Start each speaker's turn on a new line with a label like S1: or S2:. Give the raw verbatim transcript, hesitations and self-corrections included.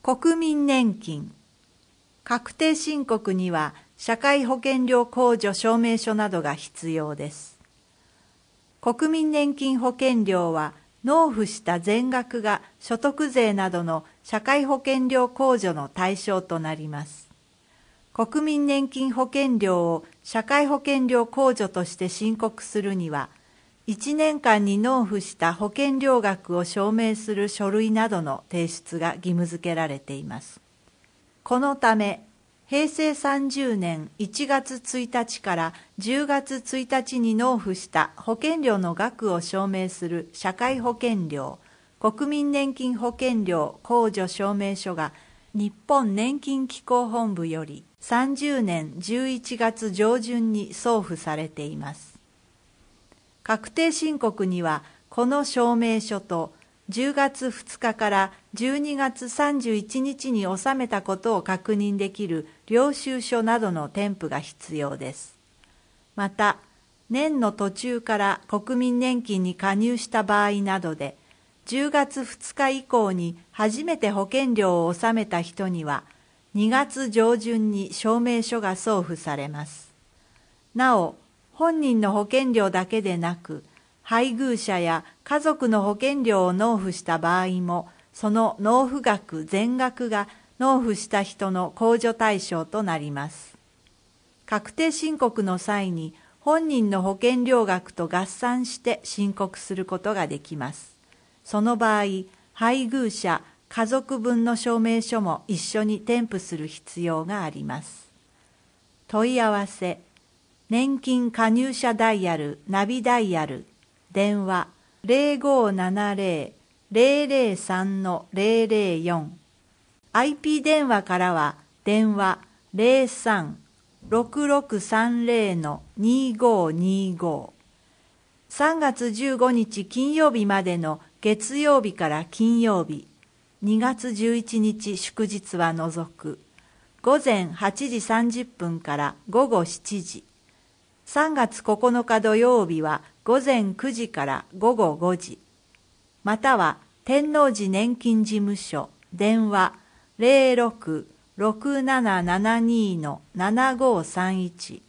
S1: 国民年金。確定申告には社会保険料控除証明書などが必要です。国民年金保険料は納付した全額が所得税などの社会保険料控除の対象となります。国民年金保険料を社会保険料控除として申告するには、いちねんかんに納付した保険料額を証明する書類などの提出が義務付けられています。このため、へいせいさんじゅうねんいちがつついたちからじゅうがつついたちに納付した保険料の額を証明する社会保険料、国民年金保険料控除証明書が日本年金機構本部よりさんじゅうねんじゅういちがつじょうじゅんに送付されています。確定申告にはこの証明書とじゅうがつふつかからじゅうにがつさんじゅういちにちに納めたことを確認できる領収書などの添付が必要です。また、年の途中から国民年金に加入した場合などで、じゅうがつふつか以降に初めて保険料を納めた人には、にがつじょうじゅんに証明書が送付されます。なお、本人の保険料だけでなく、配偶者や家族の保険料を納付した場合も、その納付額全額が納付した人の控除対象となります。確定申告の際に本人の保険料額と合算して申告することができます。その場合、配偶者、家族分の証明書も一緒に添付する必要があります。問い合わせ、年金加入者ダイヤル、ナビダイヤル、電話 ゼロごーななゼロ ゼロゼロさん ゼロゼロよん。アイピー 電話からは電話 ゼロさん ろくろくさんゼロ にごにご。さんがつじゅうごにち金曜日までの月曜日から金曜日、にがつじゅういちにち祝日は除く、ごぜんはちじさんじゅっぷんからごごしちじ。さんがつここのか土曜日はごぜんくじからごごごじ。または天王寺年金事務所電話 ゼロろく ろくななななに ななごさんいち